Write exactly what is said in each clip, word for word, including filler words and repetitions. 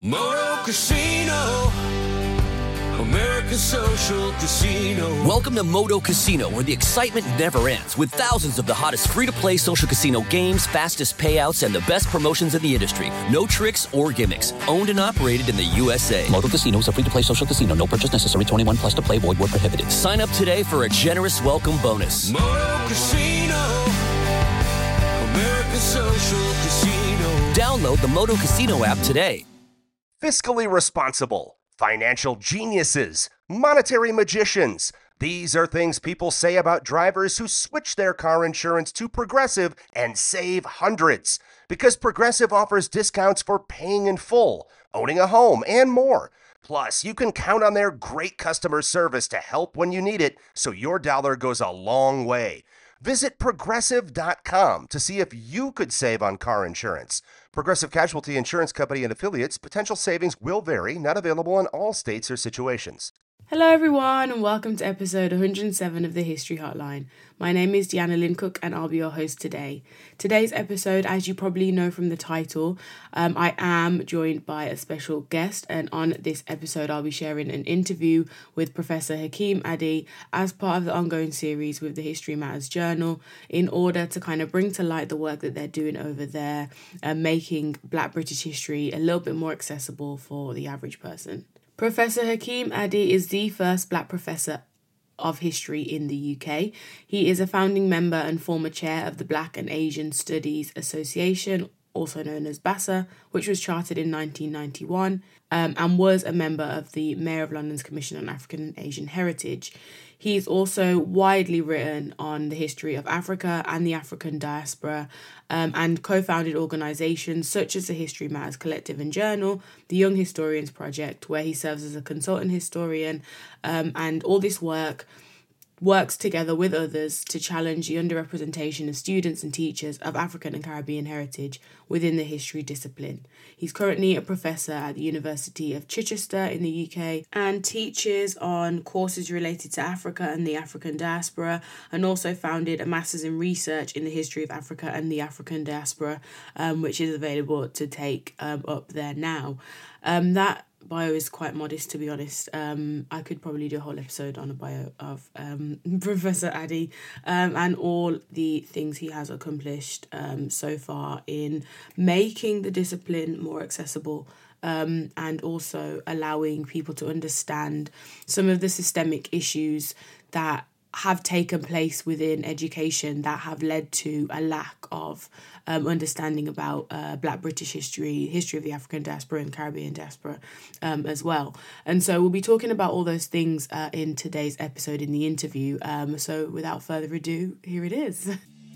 Moto Casino, America's social casino. Welcome to Moto Casino, where the excitement never ends, with thousands of the hottest free-to-play social casino games, fastest payouts, and the best promotions in the industry. No tricks or gimmicks. Owned and operated in the U S A. Moto Casino is a free-to-play social casino. No purchase necessary. twenty-one plus to play. Void where prohibited. Sign up today for a generous welcome bonus. Moto Casino, America's social casino. Download the Moto Casino app today. Fiscally responsible, financial geniuses, monetary magicians. These are things people say about drivers who switch their car insurance to Progressive and save hundreds. Because Progressive offers discounts for paying in full, owning a home, and more. Plus, you can count on their great customer service to help when you need it, so your dollar goes a long way. Visit Progressive dot com to see if you could save on car insurance. Progressive Casualty Insurance Company and affiliates. Potential savings will vary. Not available in all states or situations. Hello everyone and welcome to episode one hundred seven of the History Hotline. My name is Deanna Lincook and I'll be your host today. Today's episode, as you probably know from the title, um, I am joined by a special guest, and on this episode I'll be sharing an interview with Professor Hakeem Addy as part of the ongoing series with the History Matters Journal, in order to kind of bring to light the work that they're doing over there and making Black British history a little bit more accessible for the average person. Professor Hakeem Addy is the first Black professor of history in the U K. He is a founding member and former chair of the Black and Asian Studies Association, also known as BASA, which was chartered in nineteen ninety-one, um, and was a member of the Mayor of London's Commission on African and Asian Heritage. He's also widely written on the history of Africa and the African diaspora, um, and co-founded organisations such as the History Matters Collective and Journal, the Young Historians Project, where he serves as a consultant historian, um, and all this work works together with others to challenge the underrepresentation of students and teachers of African and Caribbean heritage within the history discipline. He's currently a professor at the University of Chichester in the U K and teaches on courses related to Africa and the African diaspora, and also founded a Masters in Research in the History of Africa and the African Diaspora, um, which is available to take um, up there now. Um, that bio is quite modest, to be honest. Um, I could probably do a whole episode on a bio of um, Professor Addy um, and all the things he has accomplished um, so far in making the discipline more accessible, um, and also allowing people to understand some of the systemic issues that have taken place within education that have led to a lack of um, understanding about uh, Black British history, history of the African diaspora and Caribbean diaspora um, as well. And so we'll be talking about all those things uh, in today's episode in the interview. Um, so without further ado, here it is.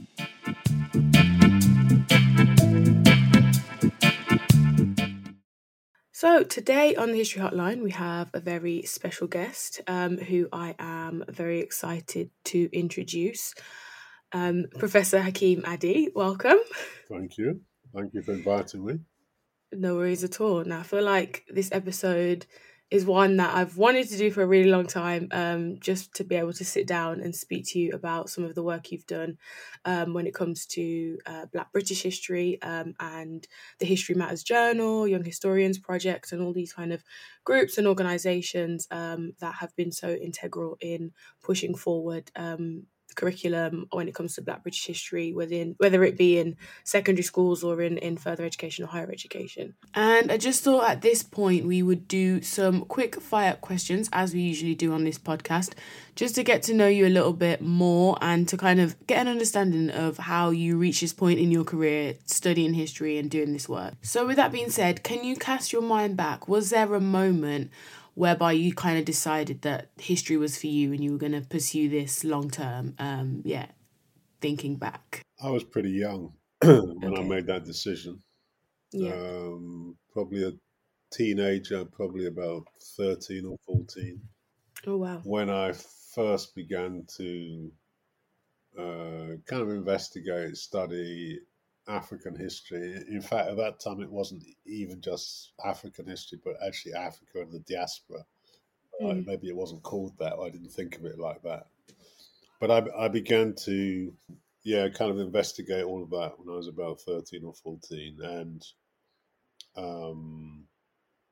So today on the History Hotline, we have a very special guest um, who I am very excited to introduce. Um, Professor Hakeem Addy, welcome. Thank you. Thank you for inviting me. No worries at all. Now, I feel like this episode is one that I've wanted to do for a really long time, um, just to be able to sit down and speak to you about some of the work you've done um, when it comes to uh, Black British history um, and the History Matters Journal, Young Historians Project, and all these kind of groups and organisations um, that have been so integral in pushing forward um, curriculum when it comes to Black British history, within whether it be in secondary schools or in, in further education or higher education. And I just thought at this point we would do some quick fire questions, as we usually do on this podcast, just to get to know you a little bit more and to kind of get an understanding of how you reach this point in your career studying history and doing this work. So with that being said, can you cast your mind back? Was there a moment whereby you kind of decided that history was for you and you were going to pursue this long term? Um, yeah, thinking back. I was pretty young when Okay. I made that decision. Yeah. Um, probably a teenager, probably about thirteen or fourteen, Oh, wow. when I first began to uh, kind of investigate, study African history. In fact, at that time, it wasn't even just African history, but actually Africa and the diaspora. Mm. Uh, maybe it wasn't called that. I didn't think of it like that. But I, I began to, yeah, kind of investigate all of that when I was about thirteen or fourteen. And um,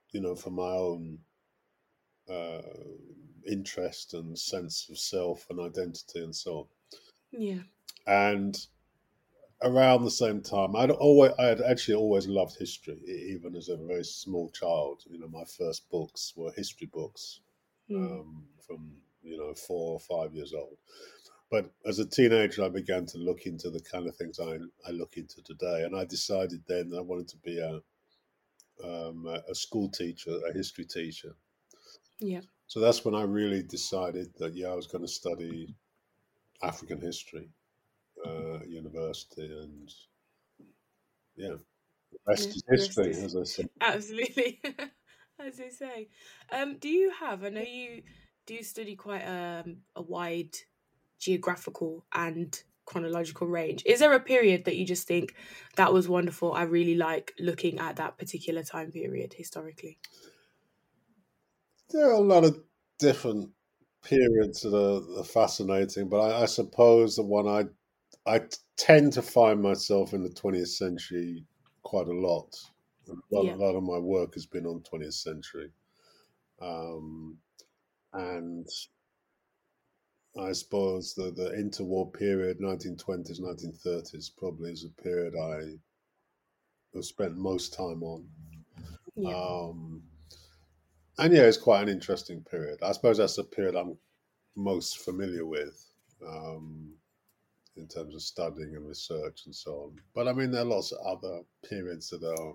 you know, for my own uh, interest and sense of self and identity and so on. Yeah. And around the same time, I'd always, I had actually always loved history, e- even as a very small child. You know, my first books were history books Mm. um, from, you know, four or five years old. But as a teenager, I began to look into the kind of things I, I look into today. And I decided then that I wanted to be a, um, a a school teacher, a history teacher. Yeah. So that's when I really decided that, yeah, I was going to study African history uh, at university. And yeah, the rest Yeah. is The rest history, is as I said. absolutely, as they say. Um, do you have? I know you do study quite um, a wide geographical and chronological range. Is there a period that you just think that was wonderful? I really like looking at that particular time period historically. There are a lot of different periods that are, are fascinating, but I, I suppose the one I I tend to find myself in the twentieth century quite a lot. A lot, Yeah. a lot of my work has been on twentieth century, um, and I suppose the the interwar period, nineteen twenties, nineteen thirties, probably is a period I have spent most time on. Yeah. Um, and yeah, it's quite an interesting period. I suppose that's the period I'm most familiar with um, in terms of studying and research and so on. But I mean, there are lots of other periods that are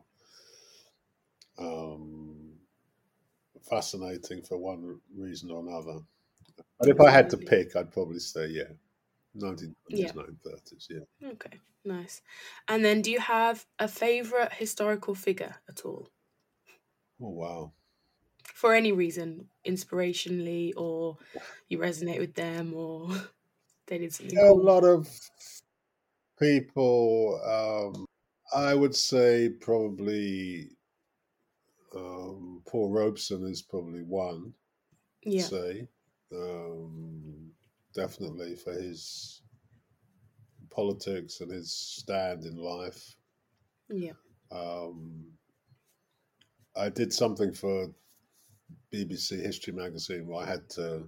um, fascinating for one reason or another. But if I had to Absolutely. pick, I'd probably say, yeah, nineteen Yeah. twenties, nineteen thirties, yeah. Okay. Nice. And then, do you have a favorite historical figure at all? Oh, wow. For any reason, inspirationally, or you resonate with them, or they did something There are a cool. lot of people, um, I would say probably um, Paul Robeson is probably one, I'd Yeah. say. Um, definitely for his politics and his stand in life. Yeah. Um, I did something for B B C History magazine where I had to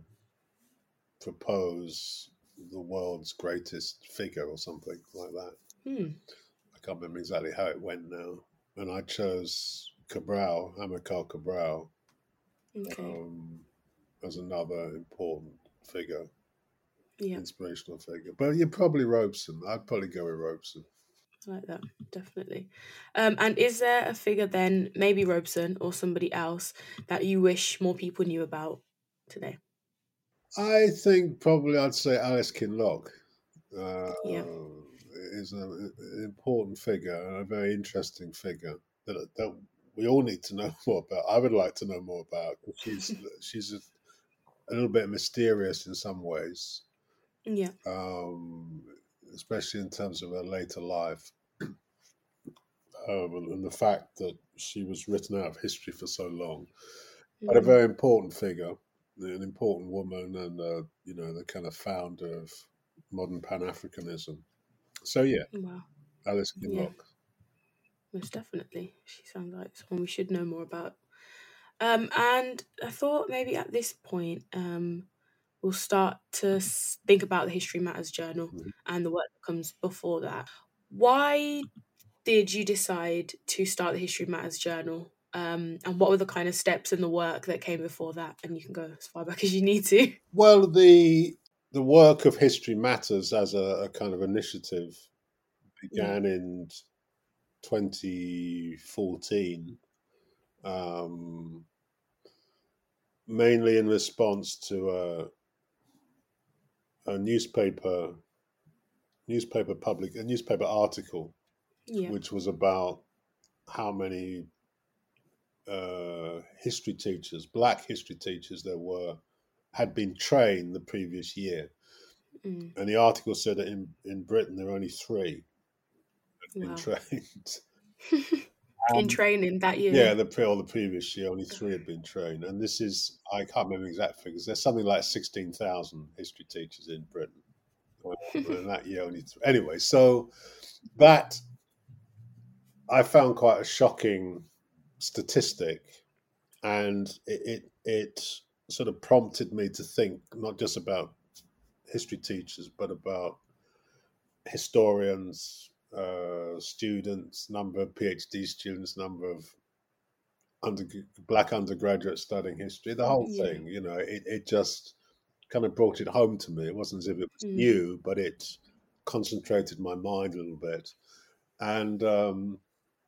propose the world's greatest figure or something like that. Hmm. I can't remember exactly how it went now. And I chose Cabral, Amilcar Cabral, Okay. um, as another important figure, Yeah. inspirational figure. But you're probably Robeson. I'd probably go with Robeson. I like that, definitely. Um, and is there a figure then, maybe Robeson or somebody else, that you wish more people knew about today? I think probably I'd say Alice Kinloch uh, Yeah. is a, an important figure and a very interesting figure that, that we all need to know more about. I would like to know more about. She's she's a, a little bit mysterious in some ways, Yeah. um, especially in terms of her later life. Um, and, and the fact that she was written out of history for so long, but a Hmm. very important figure, an important woman, and uh, you know the kind of founder of modern Pan Africanism. So yeah, Wow. Alice Yeah, Kinloch. most definitely. She sounds like someone we should know more about. Um, and I thought maybe at this point, um, we'll start to s- think about the History Matters Journal Mhm. and the work that comes before that. Why did you decide to start the History Matters Journal? Um, and what were the kind of steps in the work that came before that? And you can go as far back as you need to. Well, the the work of History Matters as a, a kind of initiative Yeah. began in twenty fourteen, um, mainly in response to a, a newspaper newspaper public a newspaper article, Yeah. which was about how many uh, history teachers, black history teachers, there were had been trained the previous year. Mm. And the article said that in, in Britain there are only three had been Wow. trained. In Um, training that year. yeah, the pre or the previous year only three had been trained, and this is I can't remember exact figures. There's something like sixteen thousand history teachers in Britain, and that year only three. Anyway, so that I found quite a shocking statistic and it, it it sort of prompted me to think not just about history teachers, but about historians, uh, students, number of PhD students, number of under, black undergraduates studying history, the whole Yeah. thing. You know, it, it just kind of brought it home to me. It wasn't as if it was Mm. new, but it concentrated my mind a little bit. And um,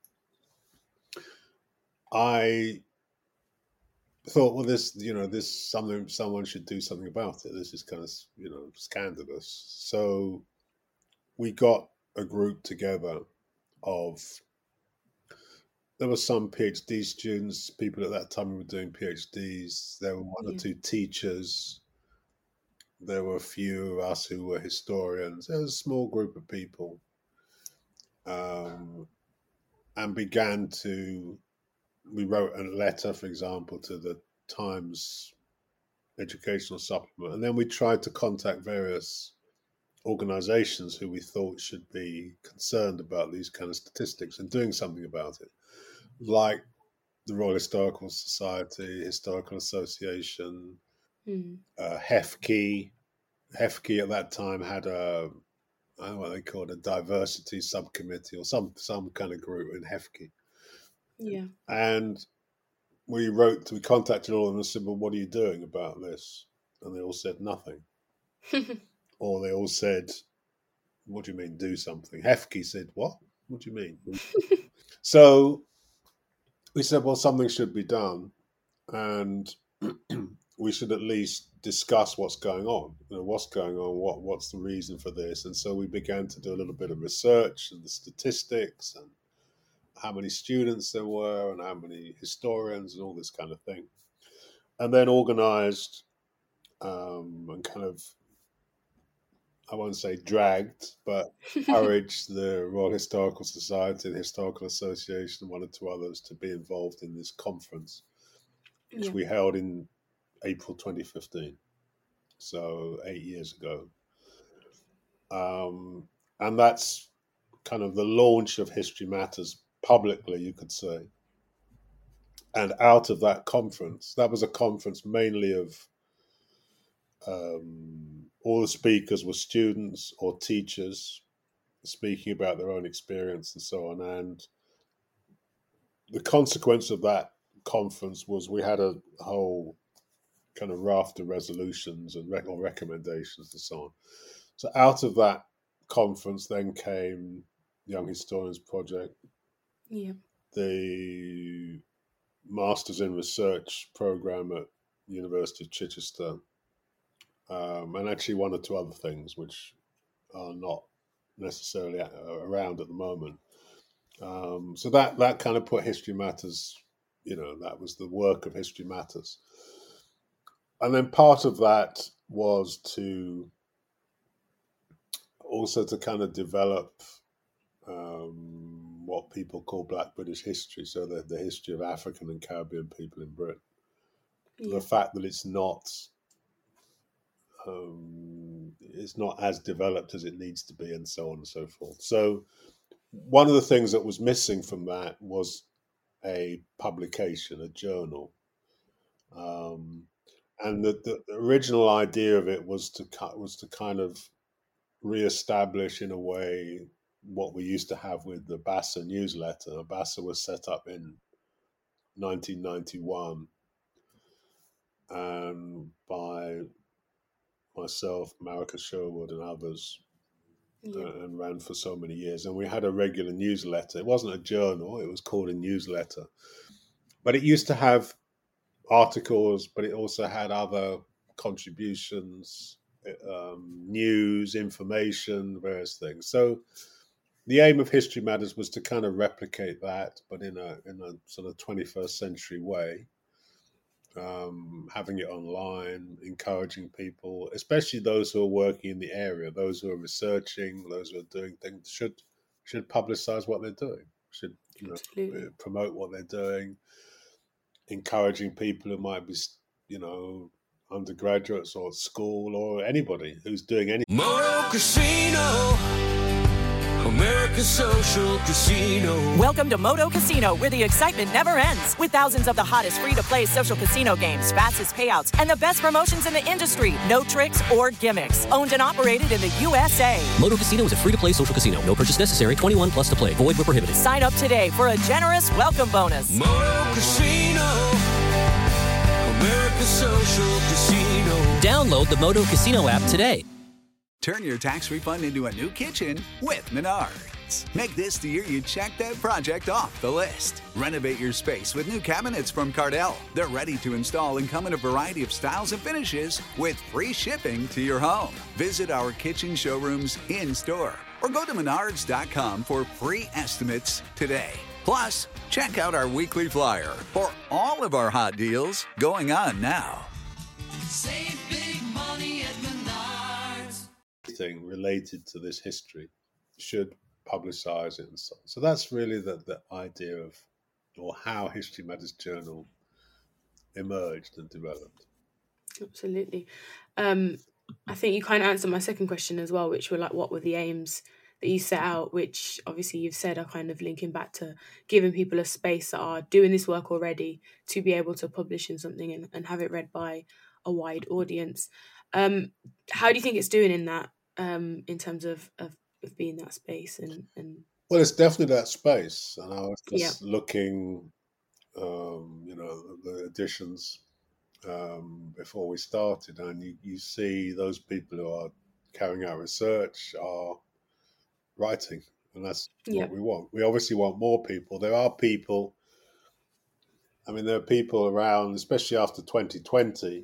I thought, well, this, you know, this something someone should do something about it. This is kind of, you know, scandalous. So we got a group together of, there were some PhD students, people at that time who were doing PhDs. There were one Yeah. or two teachers. There were a few of us who were historians. There was a small group of people, um, and began to, we wrote a letter, for example, to the Times educational supplement, and then we tried to contact various organizations who we thought should be concerned about these kind of statistics and doing something about it, like the Royal Historical Society, Historical Association, Mm. uh, HEFKI. HEFKI at that time had a, I don't know what they called, a diversity subcommittee or some some kind of group in HEFKI. Yeah. And we wrote, we contacted all of them and said, well, what are you doing about this? And they all said nothing. Or they all said, what do you mean do something? HEFKI said, what? What do you mean? So we said, well, something should be done. And we should at least discuss what's going on. You know, what's going on? What What's the reason for this? And so we began to do a little bit of research and the statistics and how many students there were and how many historians and all this kind of thing. And then organized um, and kind of, I won't say dragged, but encouraged the Royal Historical Society, the Historical Association, and one or two others to be involved in this conference, which Yeah. we held in April twenty fifteen, so eight years ago. Um, and that's kind of the launch of History Matters publicly, you could say. And out of that conference, that was a conference mainly of um, all the speakers were students or teachers speaking about their own experience and so on. And the consequence of that conference was we had a whole kind of raft of resolutions and rec- or recommendations and so on. So out of that conference then came Young Historians Project, Yeah. the Masters in Research program at the University of Chichester, um, and actually one or two other things which are not necessarily around at the moment. Um, so that that kind of put History Matters, you know, that was the work of History Matters. And then part of that was to also to kind of develop um, what people call Black British history, so the, the history of African and Caribbean people in Britain. Yeah. The fact that it's not um, it's not as developed as it needs to be, and so on and so forth. So one of the things that was missing from that was a publication, a journal. Um, and the, the original idea of it was to was to kind of re-establish in a way what we used to have with the BASA newsletter. BASA was set up in nineteen ninety-one um, by myself, Marika Sherwood, and others, Yeah. uh, and ran for so many years. And we had a regular newsletter. It wasn't a journal, it was called a newsletter. But it used to have articles, but it also had other contributions, um, news, information, various things. So the aim of History Matters was to kind of replicate that, but in a in a sort of twenty-first century way, um, having it online, encouraging people, especially those who are working in the area, those who are researching, those who are doing things, should should publicize what they're doing, should you know, Absolutely. promote what they're doing, encouraging people who might be, you know, undergraduates or at school or anybody who's doing anything. Moto Casino. America's Social Casino. Welcome to Moto Casino, where the excitement never ends. With thousands of the hottest free-to-play social casino games, fastest payouts, and the best promotions in the industry. No tricks or gimmicks. Owned and operated in the U S A. Moto Casino is a free-to-play social casino. No purchase necessary. twenty-one plus to play. Void where prohibited. Sign up today for a generous welcome bonus. Moto Casino. America's Social Casino. Download the Moto Casino app today. Turn your tax refund into a new kitchen with Menards. Make this the year you check that project off the list. Renovate your space with new cabinets from Cardell. They're ready to install and come in a variety of styles and finishes with free shipping to your home. Visit our kitchen showrooms in-store or go to menards dot com for free estimates today. Plus, check out our weekly flyer for all of our hot deals going on now. Save big money at Menards. Thing related to this history should publicize it and so on. So that's really the, the idea of, or how History Matters Journal emerged and developed. Absolutely. Um, I think you kind of answered my second question as well, which were like, what were the aims that you set out, which obviously you've said are kind of linking back to giving people a space that are doing this work already to be able to publish in something and, and have it read by a wide audience. Um, how do you think it's doing in that, um, in terms of, of, of being that space? And, and Well, it's definitely that space. And I was just Yeah. looking, um, you know, the editions um, before we started, and you, you see those people who are carrying out research are writing, and that's Yeah. what we want. We obviously want more people. There are people, I mean, there are people around, especially after twenty twenty,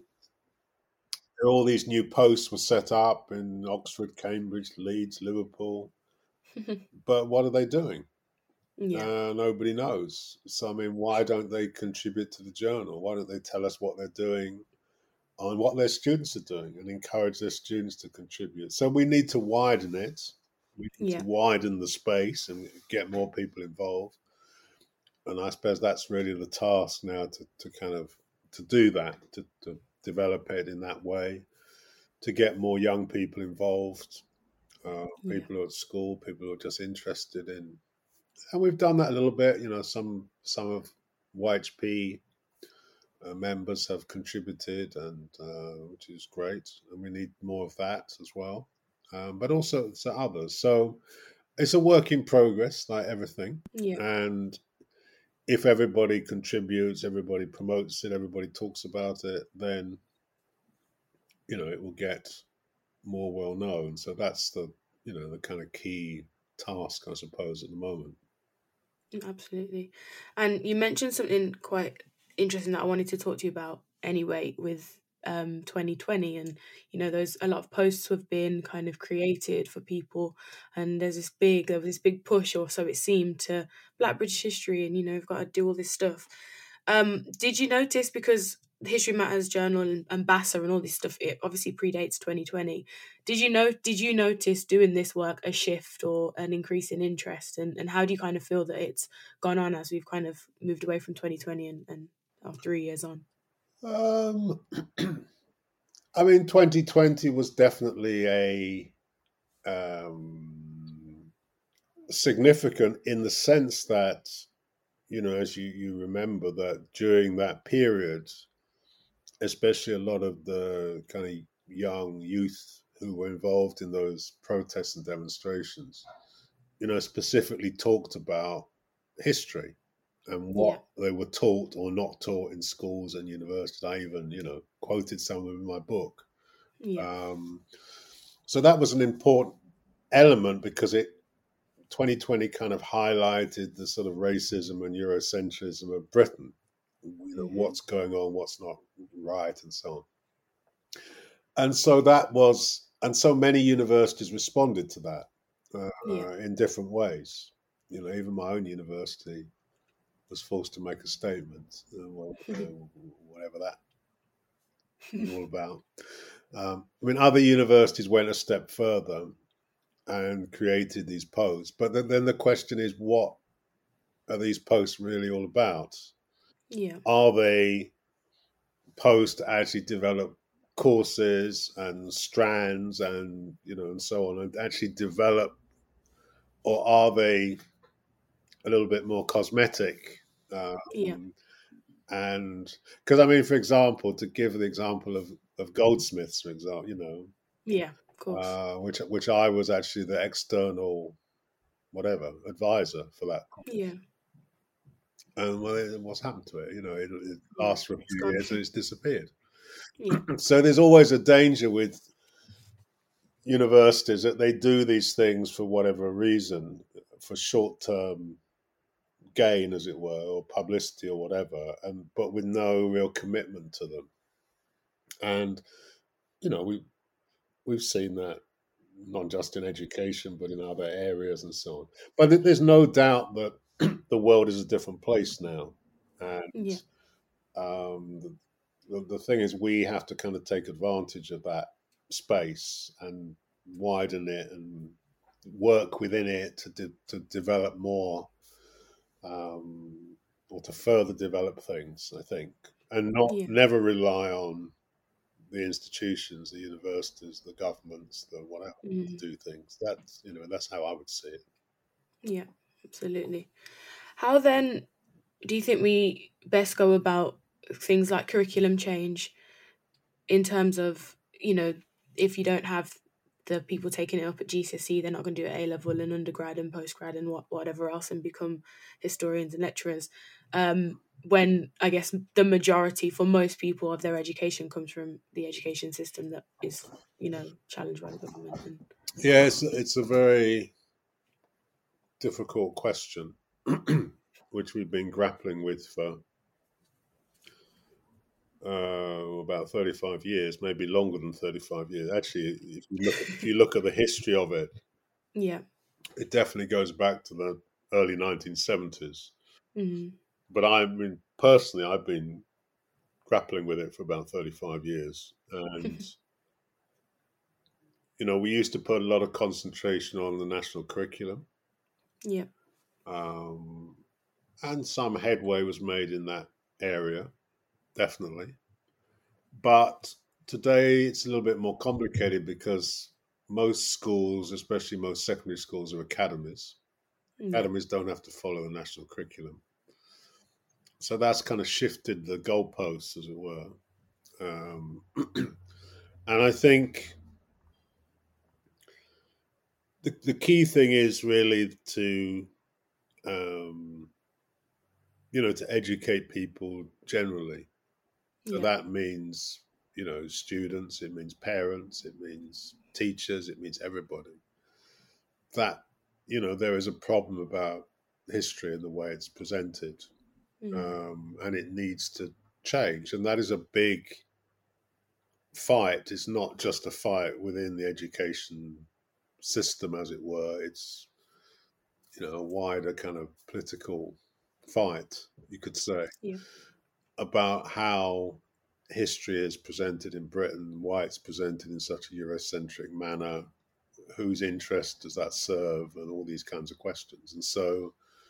all these new posts were set up in Oxford, Cambridge, Leeds, Liverpool. But what are they doing? yeah, Uh, nobody knows. So, I mean, why don't they contribute to the journal? Why don't they tell us what they're doing and what their students are doing and encourage their students to contribute? So we need to widen it. We need Yeah. to widen the space and get more people involved. And I suppose that's really the task now, to, to kind of to do that, to, to develop it in that way, to get more young people involved, uh, Yeah. people who are at school, people who are just interested in. And we've done that a little bit. You know, some some of Y H P uh, members have contributed, and uh, which is great. And we need more of that as well. Um, but also to others. So it's a work in progress, like everything. yeah, And if everybody contributes, everybody promotes it, everybody talks about it, then, you know, it will get more well known. So that's the, you know, the kind of key task, I suppose, at the moment. absolutely. And you mentioned something quite interesting that I wanted to talk to you about anyway with um twenty twenty, and you know, there's a lot of posts have been kind of created for people, and there's this big there was this big push, or so it seemed, to Black British history, and you know, you've got to do all this stuff. Um, did you notice, because the History Matters Journal and, and BASA and all this stuff, it obviously predates twenty twenty. Did you know? Did you notice doing this work a shift or an increase in interest, and, and how do you kind of feel that it's gone on as we've kind of moved away from twenty twenty and, and are three years on? Um, I mean, twenty twenty was definitely a um, significant in the sense that, you know, as you, you remember that during that period, especially a lot of the kind of young youth who were involved in those protests and demonstrations, you know, specifically talked about history and what they were taught or not taught in schools and universities. I even, you know, quoted some of them in my book. Yeah, Um, so that was an important element because it twenty twenty kind of highlighted the sort of racism and Eurocentrism of Britain, you know, Mhm. what's going on, what's not right, and so on. And so that was, and so many universities responded to that uh, Yeah. in different ways. You know, even my own university was forced to make a statement, uh, well, uh, whatever that was all about. Um, I mean, other universities went a step further and created these posts. But then, then the question is, what are these posts really all about? yeah, Are they posts to actually develop courses and strands and, you know, and so on, and actually develop or are they a little bit more cosmetic? Um, Yeah. And because I mean, for example, to give the example of, of goldsmiths, for example, you know, Yeah, of course. uh, which which I was actually the external whatever advisor for that. Yeah. And well, it- what's happened to it? You know, it, it Yeah, lasts for a it's few gone. years and it's disappeared. Yeah. So there's always a danger with universities that they do these things for whatever reason, for short term gain, as it were, or publicity or whatever, and but with no real commitment to them. And you know, we we've seen that not just in education but in other areas and so on. But th- there's no doubt that the world is a different place now, and Yeah. um, the, the the thing is, we have to kind of take advantage of that space and widen it and work within it to de- to develop more. Um, or to further develop things, I think, and not Yeah. never rely on the institutions, the universities, the governments, the whatever Mm. to do things. That's you know that's how I would see it. Yeah, absolutely. How then do you think we best go about things like curriculum change in terms of, you know, if you don't have the people taking it up at G C S E, they're not going to do it A level and undergrad and postgrad and what, whatever else and become historians and lecturers. Um, when I guess the majority for most people of their education comes from the education system that is, you know, challenged by the government. And Yeah, it's it's a very difficult question, which we've been grappling with for uh, about thirty-five years, maybe longer than thirty-five years. Actually, if you look if you look at the history of it, yeah. it definitely goes back to the early nineteen seventies. Mm. But I mean, personally, I've been grappling with it for about thirty-five years. And, you know, we used to put a lot of concentration on the national curriculum. Yeah. Um, and some headway was made in that area, definitely. But today it's a little bit more complicated because most schools, especially most secondary schools, are academies. Yeah. Academies don't have to follow the national curriculum. So that's kind of shifted the goalposts, as it were. Um, and I think the, the key thing is really to, um, you know, to educate people generally. So Yeah. that means, you know, students, it means parents, it means teachers, it means everybody. That, you know, there is a problem about history and the way it's presented, Mm. um, and it needs to change. And that is a big fight. It's not just a fight within the education system, as it were. It's, you know, a wider kind of political fight, you could say, Yeah. about how history is presented in Britain, why it's presented in such a Eurocentric manner, whose interest does that serve, and all these kinds of questions. And so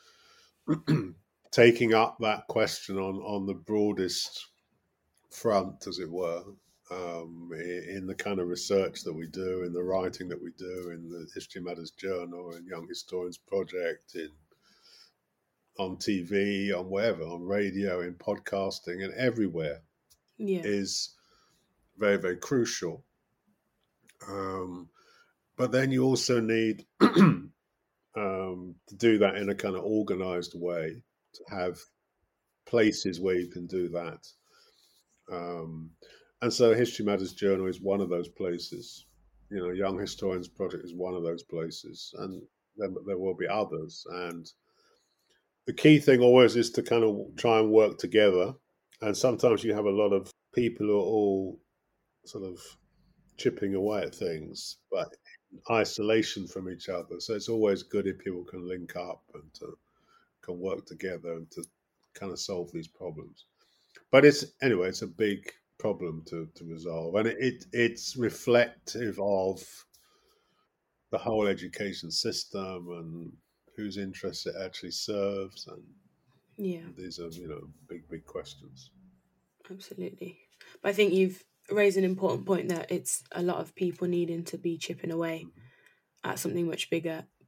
taking up that question on, on the broadest front, as it were, um, in the kind of research that we do, in the writing that we do, in the History Matters Journal, in Young Historians Project, in on T V, on wherever, on radio, in podcasting, and everywhere, Yeah. is very, very crucial. Um, but then you also need um, to do that in a kind of organized way, to have places where you can do that. Um, and so History Matters Journal is one of those places. You know, Young Historians Project is one of those places. And then there will be others. And the key thing always is to kind of try and work together. And sometimes you have a lot of people who are all sort of chipping away at things, but in isolation from each other. So it's always good if people can link up and to, can work together and to kind of solve these problems. But it's anyway, it's a big problem to, to resolve, and it, it it's reflective of the whole education system and whose interests it actually serves, and Yeah. these are, you know, big big questions. Absolutely. But I think you've raised an important point that it's a lot of people needing to be chipping away at something much bigger.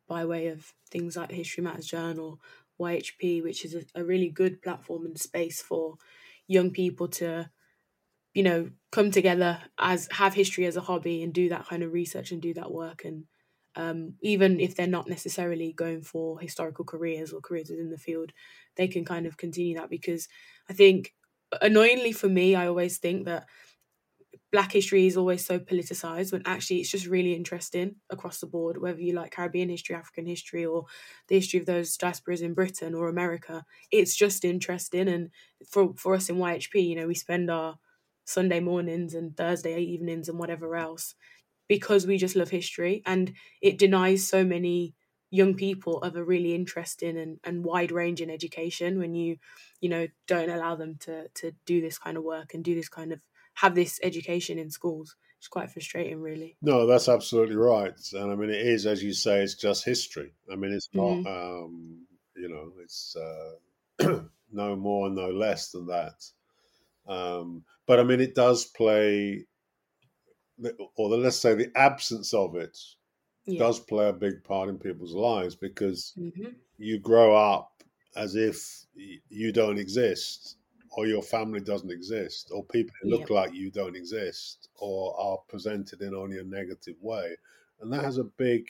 by way of things like History Matters Journal, Y H P, which is a, a really good platform and space for young people to, you know, come together as have history as a hobby and do that kind of research and do that work. And um, even if they're not necessarily going for historical careers or careers within the field, they can kind of continue that, because I think, annoyingly for me, I always think that Black history is always so politicized, when actually it's just really interesting across the board, whether you like Caribbean history, African history, or the history of those diasporas in Britain or America. It's just interesting. And for, for us in Y H P, you know, we spend our Sunday mornings and Thursday evenings and whatever else because we just love history, and it denies so many young people of a really interesting and, and wide-ranging education when you, you know, don't allow them to to do this kind of work and do this kind of have this education in schools. It's quite frustrating, really. No, that's absolutely right. And I mean, it is, as you say, it's just history. I mean, it's not, Mhm. um, you know, it's uh, no more, no less than that. Um, but I mean, it does play, or the, let's say the absence of it Yeah. does play a big part in people's lives, because Mhm. you grow up as if y- you don't exist, or your family doesn't exist, or people who look Yeah. like you don't exist, or are presented in only a negative way. And that has a big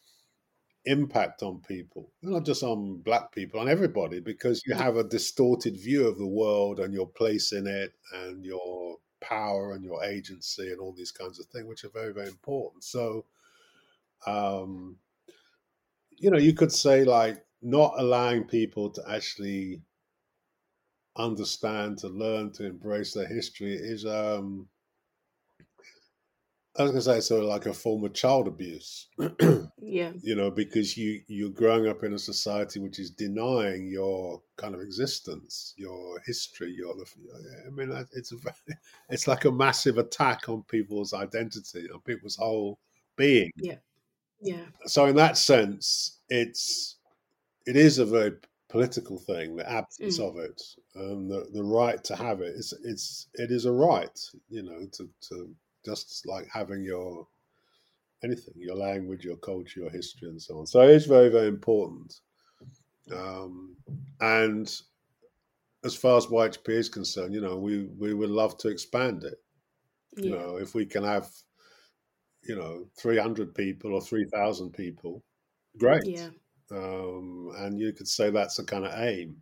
impact on people, not just on Black people, on everybody, because you have a distorted view of the world and your place in it and your power and your agency and all these kinds of things, which are very, very important. So, um, you know, you could say, like, not allowing people to actually understand, to learn, to embrace their history is, um, I was going to say, sort of like a form of child abuse. Yeah. You know, because you you're growing up in a society which is denying your kind of existence, your history, your. I mean, it's a very, it's like a massive attack on people's identity, on people's whole being. Yeah. Yeah. So, in that sense, it's it is a very political thing, the absence Mm. of it, and the, the right to have it. It's it's it is a right, you know, to to just like having your anything, your language, your culture, your history, and so on. So it is very, very important. Um, and as far as Y H P is concerned, you know, we we would love to expand it. You Yeah. know, if we can have, you know, three hundred people or three thousand people, great. Yeah. Um, and you could say that's a kind of aim.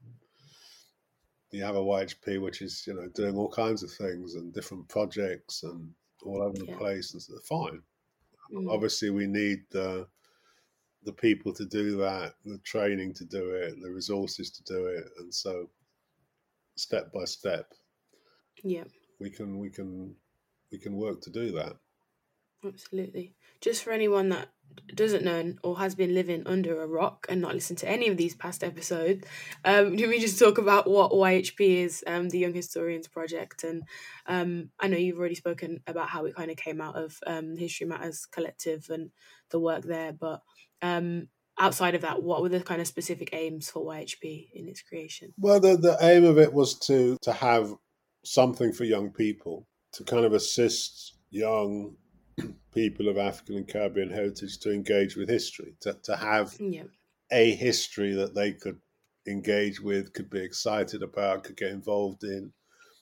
You have a Y H P which is, you know, doing all kinds of things and different projects and all over the Yeah. place, and so fine. Mm. Obviously, we need the the people to do that, the training to do it, the resources to do it, and so step by step, Yeah. we can we can we can work to do that. Absolutely. Just for anyone that doesn't know or has been living under a rock and not listened to any of these past episodes, um, can we just talk about what Y H P is, um, the Young Historians Project? And um, I know you've already spoken about how it kind of came out of um, History Matters Collective and the work there, but um, outside of that, what were the kind of specific aims for Y H P in its creation? Well, the, the aim of it was to to have something for young people, to kind of assist young people of African and Caribbean heritage to engage with history, to, to have Yeah. a history that they could engage with, could be excited about, could get involved in,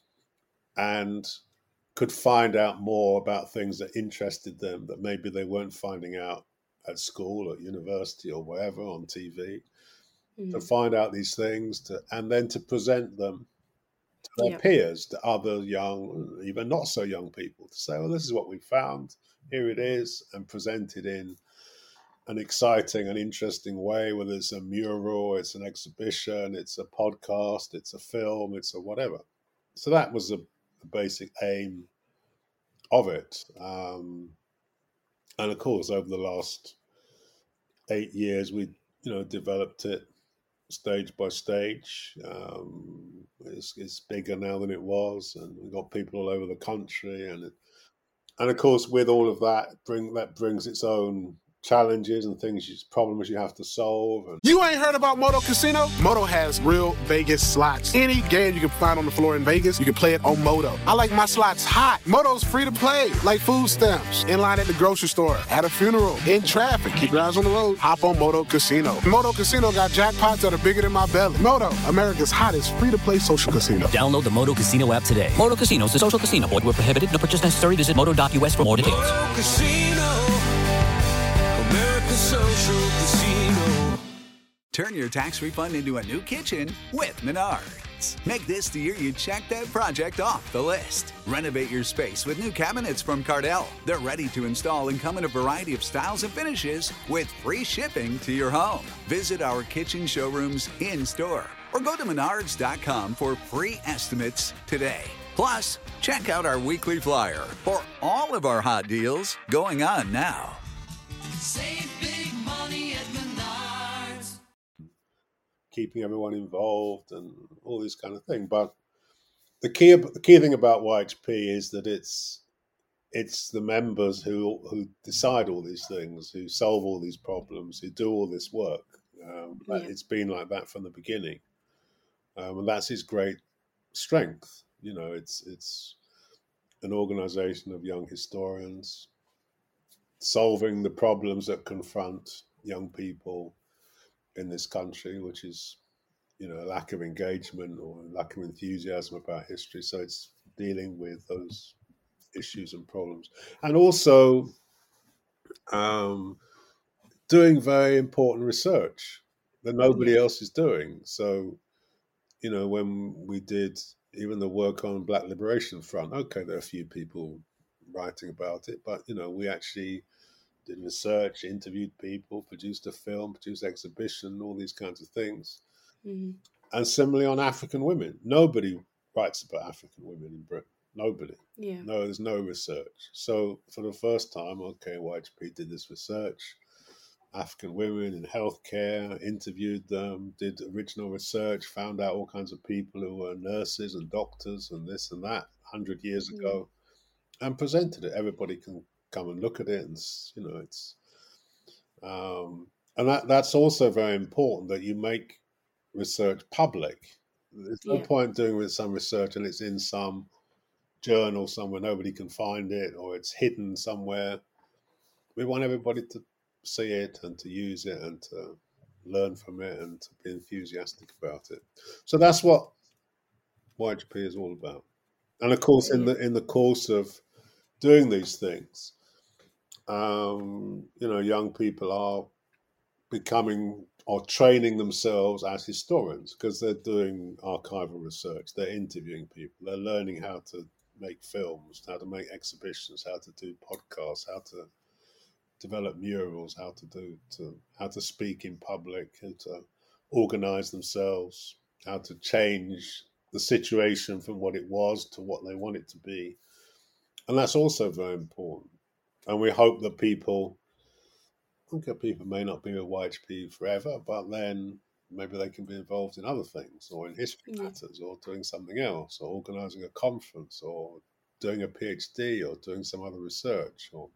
and could find out more about things that interested them that maybe they weren't finding out at school or university or wherever on T V. Mm. To find out these things, to, and then to present them to their Yeah. peers, to other young, even not so young people, to say, well, this is what we found, here it is, and present it in an exciting and interesting way, whether it's a mural, it's an exhibition, it's a podcast, it's a film, it's a whatever. So that was the basic aim of it. Um, and of course, over the last eight years, we, you know, developed it stage by stage. Um, it's, it's bigger now than it was, and we've got people all over the country, and it, and of course, with all of that, bring that brings its own challenges and things, you- problems you have to solve. And You ain't heard about Moto Casino? Moto has real Vegas slots. Any game you can find on the floor in Vegas, you can play it on Moto. I like my slots hot. Moto's free to play, like food stamps. In line at the grocery store, at a funeral, in traffic. Keep your eyes on the road. Hop on Moto Casino. Moto Casino got jackpots that are bigger than my belly. Moto, America's hottest free-to-play social casino. Download the Moto Casino app today. Moto Casino is a social casino. Void where prohibited. No purchase necessary. Visit moto dot U S for more details. Moto Casino. America's Social Casino. Turn your tax refund into a new kitchen with Menards. Make this the year you check that project off the list. Renovate your space with new cabinets from Cardell. They're ready to install and come in a variety of styles and finishes with free shipping to your home. Visit our kitchen showrooms in store or go to menards dot com for free estimates today. Plus, check out our weekly flyer for all of our hot deals going on now. Save big money at Menards. keeping everyone involved and all this kind of thing. But the key the key thing about Y H P is that it's it's the members who who decide all these things, who solve all these problems, who do all this work. Um, Yeah. It's been like that from the beginning, um, and that's his great strength. You know, it's it's an organization of young historians solving the problems that confront young people in this country, which is, you know, a lack of engagement or a lack of enthusiasm about history. So it's dealing with those issues and problems, and also um, doing very important research that nobody else is doing. So, you know, when we did even the work on Black Liberation Front, okay, there are a few people writing about it, but, you know, we actually did research, interviewed people, produced a film, produced exhibition, all these kinds of things. Mhm. And similarly on African women, nobody writes about African women in Britain. Nobody. Yeah. No, there's no research. So for the first time, okay, Y H P did this research. African women in healthcare, interviewed them, did original research, found out all kinds of people who were nurses and doctors and this and that one hundred years ago, and presented it. Everybody can come and look at it, and s- you know, it's um, and that that's also very important, that you make research public. There's no Yeah. point doing with some research and it's in some journal somewhere nobody can find it, or it's hidden somewhere. We want everybody to see it and to use it and to learn from it and to be enthusiastic about it. So that's what Y H P is all about. And of course, in Yeah. the in the course of doing these things, um, you know, young people are becoming or training themselves as historians because they're doing archival research, they're interviewing people, they're learning how to make films, how to make exhibitions, how to do podcasts, how to develop murals, how to do to how to speak in public, how to organize themselves, how to change the situation from what it was to what they want it to be. And that's also very important. And we hope that people Okay, people may not be with Y H P forever, but then maybe they can be involved in other things, or in history Yeah. matters, or doing something else, or organising a conference, or doing a PhD, or doing some other research. Or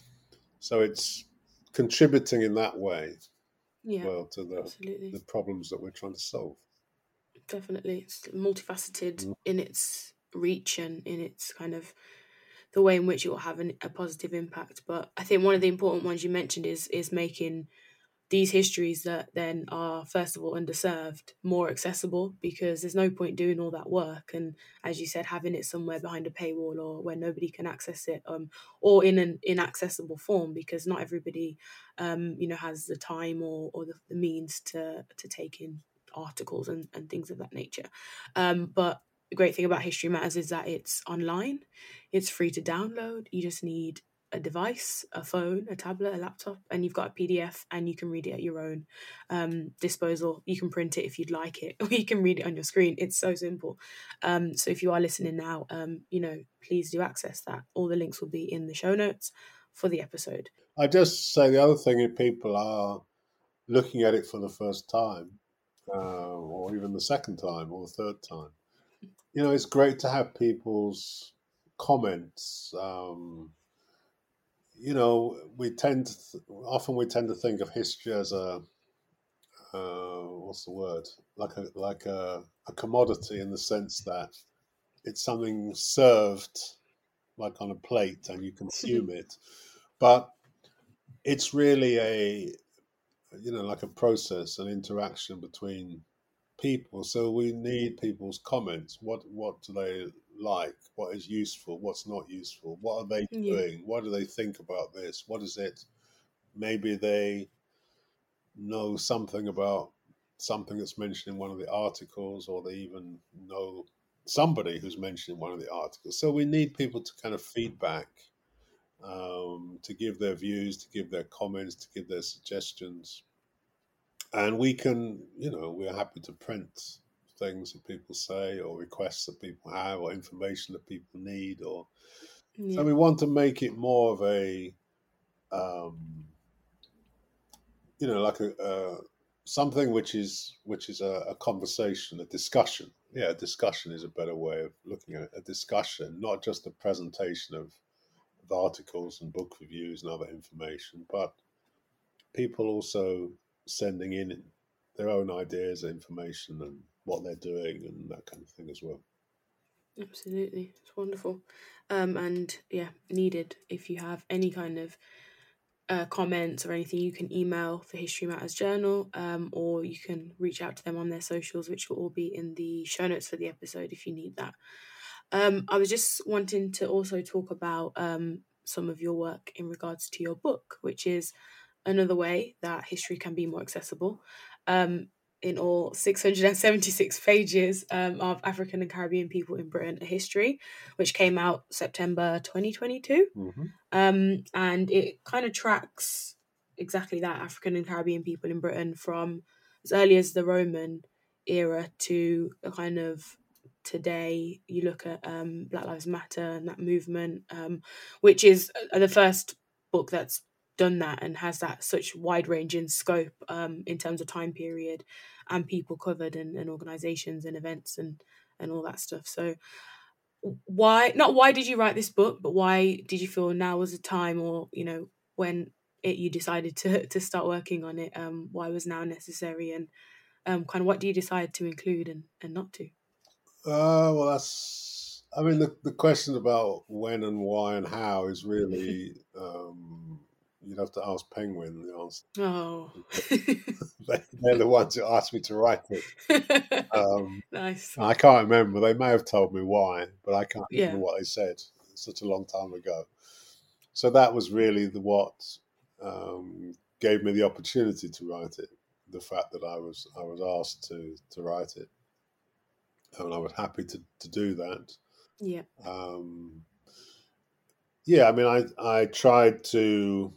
so it's contributing in that way, Yeah. well, to the Absolutely. the problems that we're trying to solve. Definitely. It's multifaceted Mm. in its reach and in its kind of the way in which it will have an, a positive impact. But I think one of the important ones you mentioned is is making these histories that then are, first of all, underserved more accessible, because there's no point doing all that work and, as you said, having it somewhere behind a paywall or where nobody can access it, um, or in an inaccessible form, because not everybody um, you know, has the time or, or the, the means to to take in articles and, and things of that nature. Um, but the great thing about History Matters is that it's online, it's free to download. You just need a device, a phone, a tablet, a laptop, and you've got a P D F and you can read it at your own um, disposal. You can print it if you'd like it, or you can read it on your screen. It's so simple. Um, so if you are listening now, um, you know, please do access that. All the links will be in the show notes for the episode. I just say the other thing, if people are looking at it for the first time, uh, or even the second time or the third time, you know, it's great to have people's comments. Um, you know, we tend to th- often we tend to think of history as a uh, what's the word? Like a like a, a commodity in the sense that it's something served like on a plate and you consume it, but it's really a you know like a process, an interaction between people. So we need people's comments. What what do they like? What is useful? What's not useful? What are they Yeah. doing? What do they think about this? What is it? Maybe they know something about something that's mentioned in one of the articles, or they even know somebody who's mentioned in one of the articles. So we need people to kind of feedback, um, to give their views, to give their comments, to give their suggestions. And we can, you know, we're happy to print things that people say, or requests that people have, or information that people need, or so Yeah. we want to make it more of a, um, you know, like a, uh, something which is which is a, a conversation, a discussion. Yeah, a discussion is a better way of looking at it. A discussion, not just a presentation of, of articles and book reviews and other information, but people also sending in their own ideas, information, and what they're doing, and that kind of thing as well. Absolutely, it's wonderful, um, and yeah, needed. If you have any kind of uh, comments or anything, you can email the History Matters Journal, um, or you can reach out to them on their socials, which will all be in the show notes for the episode if you need that. Um, I was just wanting to also talk about um, some of your work in regards to your book, which is another way that history can be more accessible. Um, in all six hundred seventy-six pages um, of African and Caribbean people in Britain, a history, which came out September twenty twenty-two. Mm-hmm. Um, and it kind of tracks exactly that, African and Caribbean people in Britain from as early as the Roman era to a kind of today. You look at um, Black Lives Matter and that movement, um, which is uh, the first book that's done that and has that such wide ranging scope um, in terms of time period and people covered, and, and organizations and events and and all that stuff. So why not why did you write this book, but why did you feel now was the time, or you know when it you decided to to start working on it, um why was now necessary, and um kind of what do you decide to include and and not to? Uh, well, that's. I mean, the the question about when and why and how is really. Um, you'd have to ask Penguin the answer. Oh. They, they're the ones who asked me to write it. Um, Nice. I can't remember. They may have told me why, but I can't Yeah. remember what they said. It's such a long time ago. So that was really the what um, gave me the opportunity to write it. The fact that I was I was asked to to write it, and I was happy to to do that. Yeah. Um, yeah, I mean, I I tried to,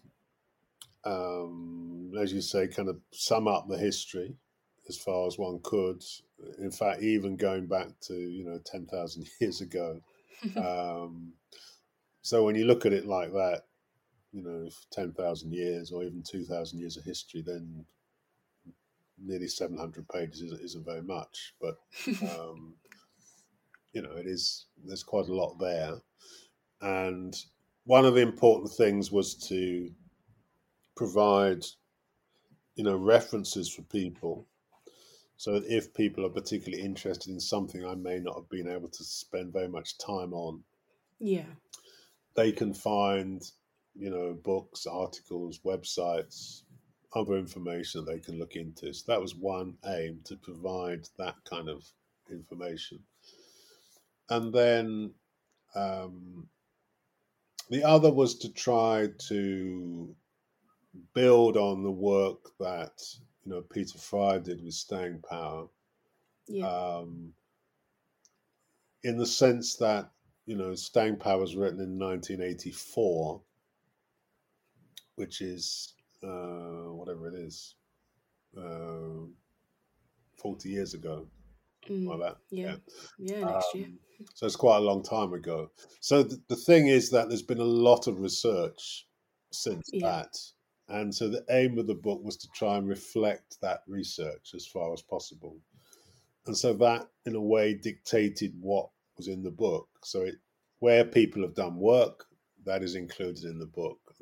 um, as you say, kind of sum up the history as far as one could. In fact, even going back to you know ten thousand years ago. Um, so when you look at it like that, you know, ten thousand years or even two thousand years of history, then nearly seven hundred pages isn't, isn't very much. But um, you know, it is. There's quite a lot there, and one of the important things was to provide, you know, references for people, so that if people are particularly interested in something I may not have been able to spend very much time on, Yeah. they can find, you know, books, articles, websites, other information that they can look into. So that was one aim, to provide that kind of information. And then um, the other was to try to build on the work that, you know, Peter Fry did with Staying Power, Yeah. um, in the sense that, you know, Staying Power was written in nineteen eighty-four, which is uh, whatever it is, uh, forty years ago, Mm. like that. Yeah. Yeah. Yeah, next year. Um, so it's quite a long time ago. So th- the thing is that there's been a lot of research since Yeah. that. And so the aim of the book was to try and reflect that research as far as possible. And so that, in a way, dictated what was in the book. So it, where people have done work, that is included in the book.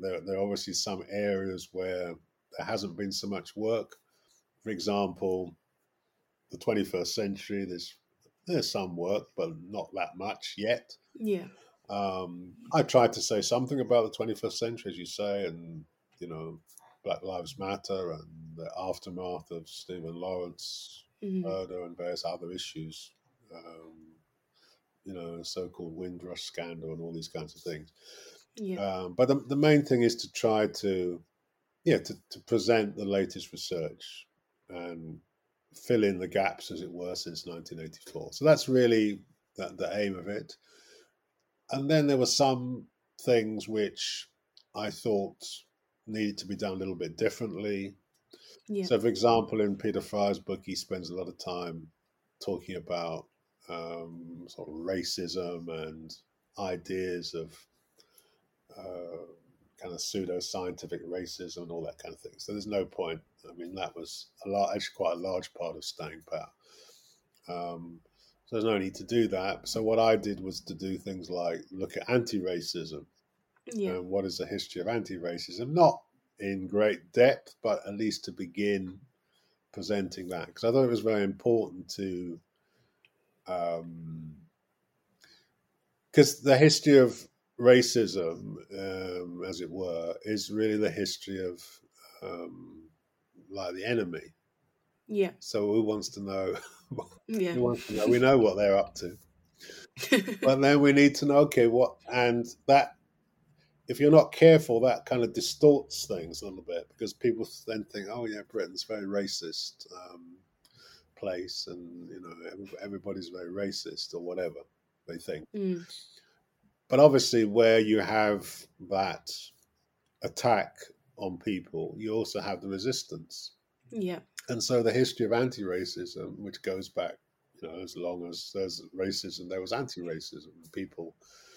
there, there are obviously some areas where there hasn't been so much work. For example, the twenty-first century, there's there's some work, but not that much yet. Yeah. Um, I tried to say something about the twenty-first century, as you say, and, you know, Black Lives Matter and the aftermath of Stephen Lawrence Mhm. murder and various other issues, um, you know, the so-called Windrush scandal and all these kinds of things. Yeah. Um, but the, the main thing is to try to, yeah, to, to present the latest research and fill in the gaps, as it were, since nineteen eighty-four. So that's really the, the aim of it. And then there were some things which I thought needed to be done a little bit differently. Yeah. So, for example, in Peter Fry's book, he spends a lot of time talking about um, sort of racism and ideas of uh, kind of pseudo-scientific racism and all that kind of thing. So there's no point. I mean, that was a lot, actually quite a large part of Staying Power. Um, so there's no need to do that. So what I did was to do things like look at anti-racism Yeah. and what is the history of anti-racism, not in great depth, but at least to begin presenting that. Because I thought it was very important to, um, because the history of racism, um, as it were, is really the history of um, like the enemy. Yeah. So who wants to know? Yeah. Who wants to know? We know what they're up to, but then we need to know, okay, what, and that, if you're not careful, that kind of distorts things a little bit, because people then think, oh yeah, Britain's a very racist um, place, and you know everybody's very racist or whatever they think. Mm. But obviously, where you have that attack on people, you also have the resistance. Yeah. And so the history of anti-racism, which goes back, you know, as long as there's racism, there was anti-racism. People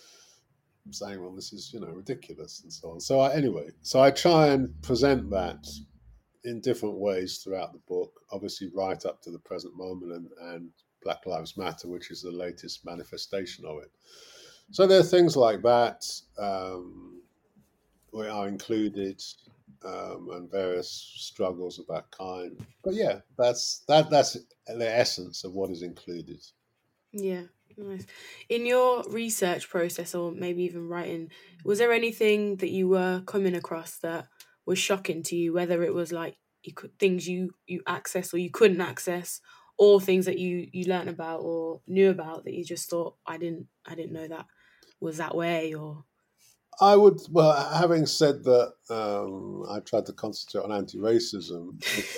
saying, well, this is, you know, ridiculous and so on. So I, anyway, so I try and present that in different ways throughout the book, obviously right up to the present moment and, and Black Lives Matter, which is the latest manifestation of it. So there are things like that um, where are included um, and various struggles of that kind. But yeah, that's that. That's the essence of what is included. Yeah. Nice. In your research process, or maybe even writing, was there anything that you were coming across that was shocking to you, whether it was like you could, things you, you access or you couldn't access, or things that you, you learnt about or knew about that you just thought, I didn't I didn't know that was that way? Or I would, well, having said that, um, I tried to concentrate on anti-racism.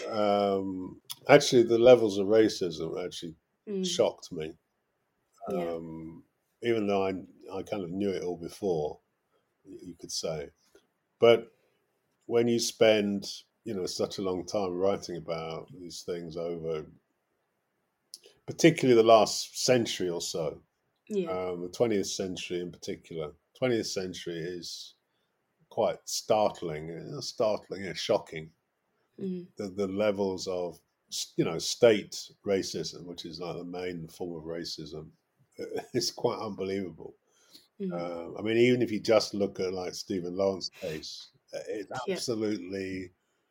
um, actually, the levels of racism actually Mm. shocked me. Yeah. Um, even though I, I kind of knew it all before, you could say. But when you spend, you know, such a long time writing about these things over, particularly the last century or so, Yeah. um, the twentieth century in particular, twentieth century is quite startling, uh, startling and shocking. Mm. The, the levels of, you know, state racism, which is like the main form of racism, it's quite unbelievable. Mm. Uh, I mean, even if you just look at like Stephen Lawrence's case, it's Yeah. absolutely,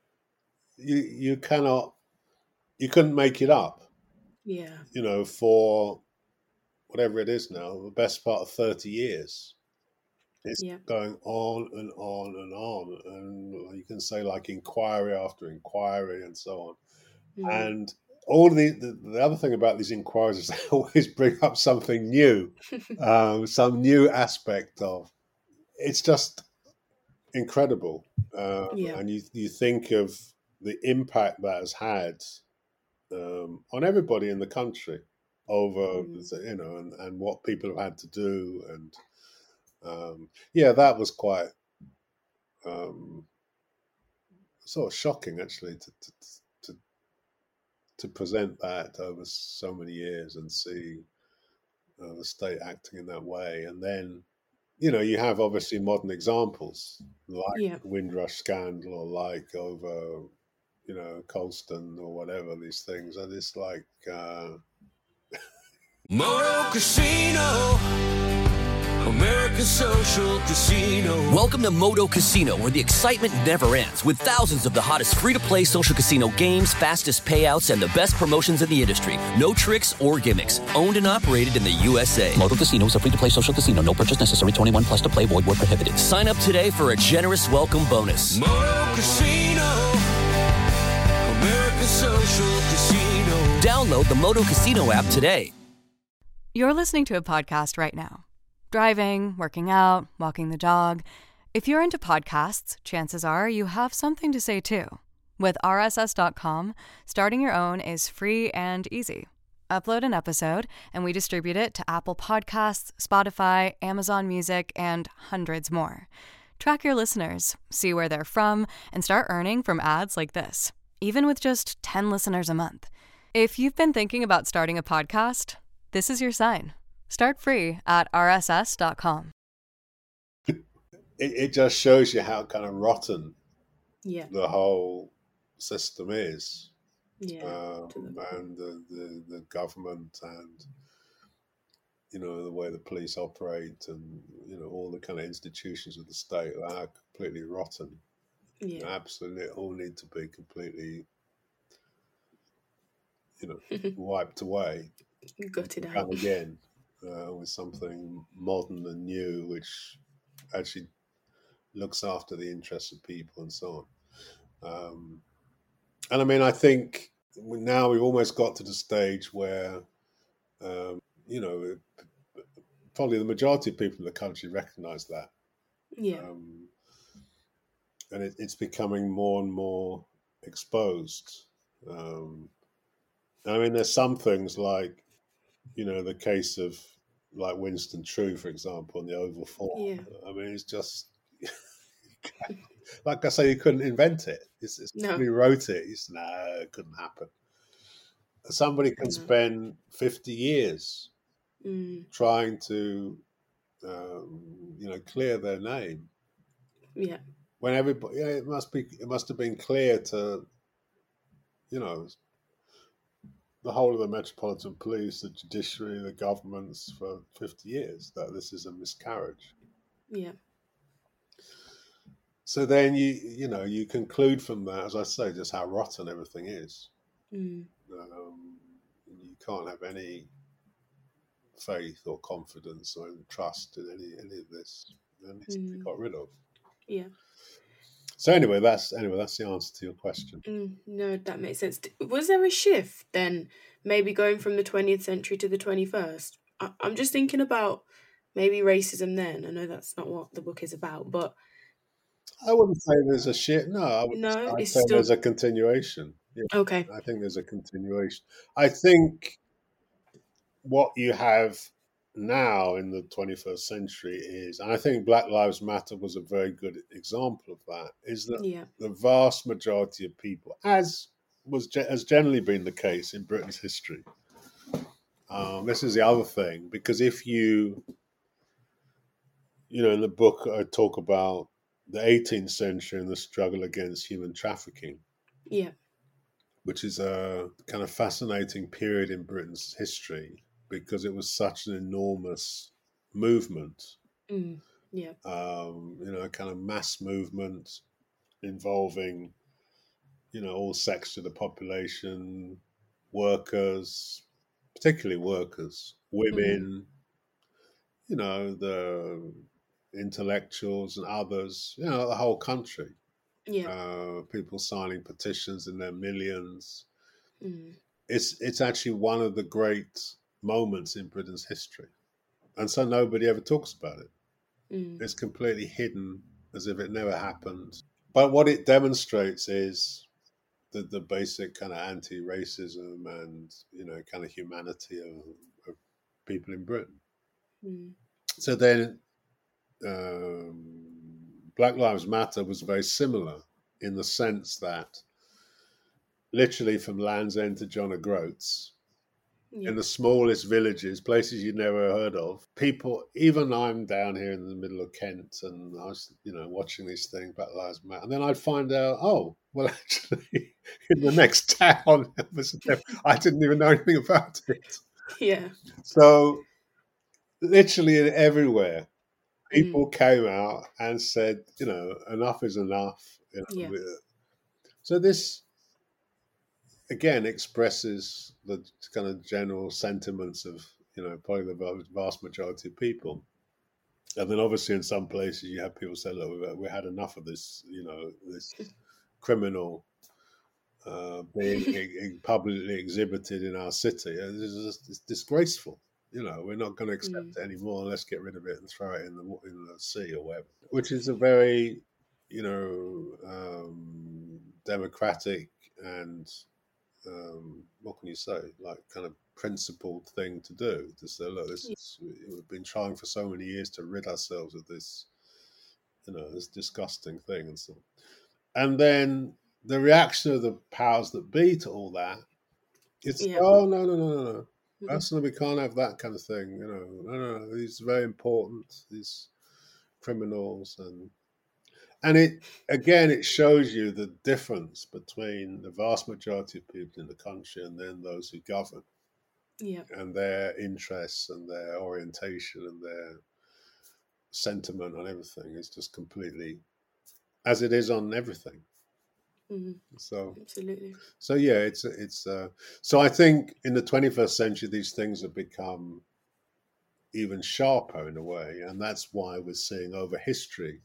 you you cannot, you couldn't make it up. Yeah. You know, for whatever it is now, the best part of thirty years. It's Yeah. going on and on and on. And you can say like inquiry after inquiry and so on. Mm. And all the, the, the other thing about these inquiries is they always bring up something new, um, some new aspect of, it's just incredible. Uh, Yeah. And you, you think of the impact that has had um, on everybody in the country over, Mm. you know, and, and what people have had to do. And um, yeah, that was quite um, sort of shocking, actually, to, to, to, to present that over so many years and see uh, the state acting in that way. And then, you know, you have obviously modern examples like Yeah. Windrush scandal or like over, you know, Colston or whatever, these things. And it's like, uh, Moto Casino, America's Social Casino. Welcome to Moto Casino, where the excitement never ends, with thousands of the hottest free-to-play social casino games, fastest payouts, and the best promotions in the industry. No tricks or gimmicks. Owned and operated in the U S A. Moto Casino is a free-to-play social casino. No purchase necessary. twenty-one plus to play. Void where prohibited. Sign up today for a generous welcome bonus. Moto Casino. America's Social Casino. Download the Moto Casino app today. You're listening to a podcast right now. Driving, working out, walking the dog. If you're into podcasts, chances are you have something to say too. With R S S dot com, starting your own is free and easy. Upload an episode, and we distribute it to Apple Podcasts, Spotify, Amazon Music, and hundreds more. Track your listeners, see where they're from, and start earning from ads like this, even with just ten listeners a month. If you've been thinking about starting a podcast, this is your sign. Start free at R S S dot com. It, it just shows you how kind of rotten Yeah. the whole system is. Yeah. Um, to the- and the, the, the government and, you know, the way the police operate and, you know, all the kind of institutions of the state are completely rotten. Yeah. Absolutely, it all need to be completely, you know, wiped away. Gutted out. Come again uh, with something modern and new, which actually looks after the interests of people and so on. Um, and I mean, I think now we've almost got to the stage where, um, you know, probably the majority of people in the country recognise that. Yeah. Um, and it, it's becoming more and more exposed. Um, I mean, there's some things like, you know, the case of like Winston True, for example, in the Oval Four. Yeah. I mean, it's just, like I say, you couldn't invent it. It's, it's No. somebody wrote it. It's, no, it couldn't happen. Somebody can No. spend fifty years Mm. trying to, um, you know, clear their name. Yeah. When everybody, yeah, it must be, it must have been clear to, you know, the whole of the Metropolitan Police, the judiciary, the governments for fifty years that this is a miscarriage. Yeah. So then you, you know, you conclude from that, as I say, just how rotten everything is. Mm. Um, you can't have any faith or confidence or trust in any any of this. It needs to be Mm. got rid of. Yeah. So anyway, that's anyway that's the answer to your question. Mm. No, that makes sense. D- Was there a shift then, maybe going from the twentieth century to the twenty-first? I- I'm just thinking about maybe racism then. I know that's not what the book is about, but I wouldn't say there's a shit. No, I would No, I'd it's say still- there's a continuation. Yeah, okay. I think there's a continuation. I think what you have now in the twenty-first century is, and I think Black Lives Matter was a very good example of that, is that Yeah. the vast majority of people, as was ge- has generally been the case in Britain's history. Um, this is the other thing, because if you, you know, in the book I talk about the eighteenth century and the struggle against human trafficking, Yeah. which is a kind of fascinating period in Britain's history because it was such an enormous movement, Mm. Yeah. um, you know, a kind of mass movement involving, you know, all sections of the population, workers, particularly workers, women, you know, the intellectuals and others, you know, the whole country. Yeah. Uh, people signing petitions in their millions. Mm. It's it's actually one of the great moments in Britain's history, and so nobody ever talks about it. Mm. It's completely hidden, as if it never happened. But what it demonstrates is the the basic kind of anti-racism and, you know, kind of humanity of, of people in Britain. Mm. So then, um, Black Lives Matter was very similar in the sense that literally from Land's End to John O'Groats, Yeah. in the smallest villages, places you'd never heard of, people, even I'm down here in the middle of Kent and I was, you know, watching these things, Black Lives Matter, and then I'd find out, oh, well, actually, in the next town, I didn't even know anything about it. Yeah. So literally everywhere, people mm. came out and said, you know, enough is enough. You know, yeah. So this, again, expresses the kind of general sentiments of, you know, probably the vast majority of people. And then obviously in some places you have people say, look, we had enough of this, you know, this criminal uh, being publicly exhibited in our city. It's, just, it's disgraceful. You know, we're not going to accept mm. it anymore. Let's get rid of it and throw it in the in the sea or whatever. Which is a very, you know, um, democratic and um, what can you say, like kind of principled thing to do. To say, look, this is, we've been trying for so many years to rid ourselves of this, you know, this disgusting thing and so on. And then the reaction of the powers that be to all that, it's yeah. oh no no no no no. Personally, we can't have that kind of thing. You know, no, no, no. These are very important. These criminals and and it again, it shows you the difference between the vast majority of people in the country and then those who govern. Yeah, and their interests and their orientation and their sentiment on everything is just completely, as it is on everything. Mm-hmm. So absolutely. So yeah, it's it's. Uh, so I think in the twenty-first century, these things have become even sharper in a way, and that's why we're seeing over history,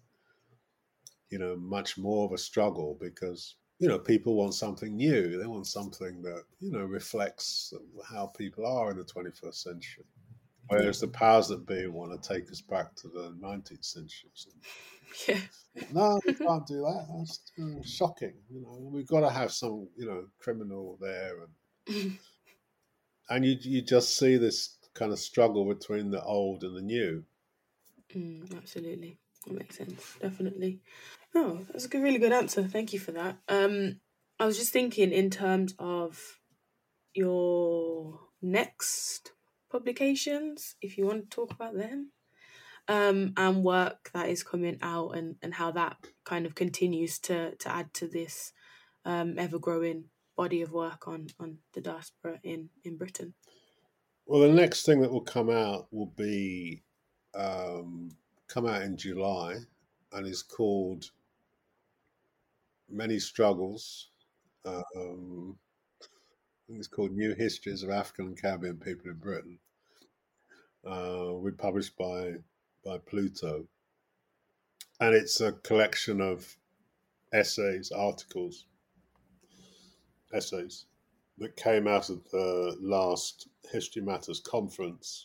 you know, much more of a struggle because you know people want something new. They want something that you know reflects how people are in the twenty-first century, whereas yeah. the powers that be want to take us back to the nineteenth century. So, yeah. No, we can't do that. That's uh, shocking. You know, we've got to have some, you know, criminal there, and and you you just see this kind of struggle between the old and the new. Mm, absolutely, that makes sense. Definitely. Oh, that's a good, really good answer. Thank you for that. Um, I was just thinking in terms of your next publications, if you want to talk about them. Um, and work that is coming out and, and how that kind of continues to, to add to this um, ever-growing body of work on, on the diaspora in, in Britain. Well, the next thing that will come out will be um, come out in July and is called Many Struggles. Um, I think it's called New Histories of African and Caribbean People in Britain. Uh, we're published by by Pluto, and it's a collection of essays, articles, essays that came out of the last History Matters conference.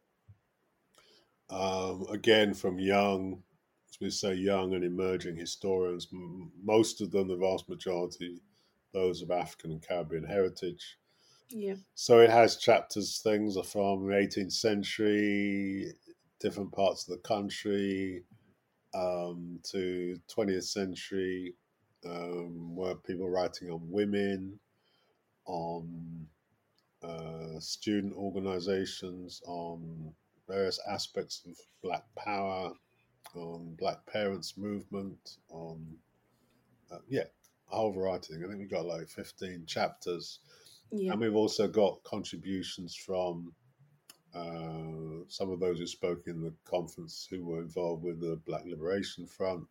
Um, again, from young, as we say, young and emerging historians, most of them, the vast majority, those of African and Caribbean heritage. Yeah. So it has chapters, things are from the eighteenth century, different parts of the country, um, to twentieth century, um, where people writing on women, on uh, student organizations, on various aspects of Black power, on Black parents movement, on, uh, yeah, a whole variety of things. I think we've got like fifteen chapters. Yeah. And we've also got contributions from uh, some of those who spoke in the conference who were involved with the Black Liberation Front,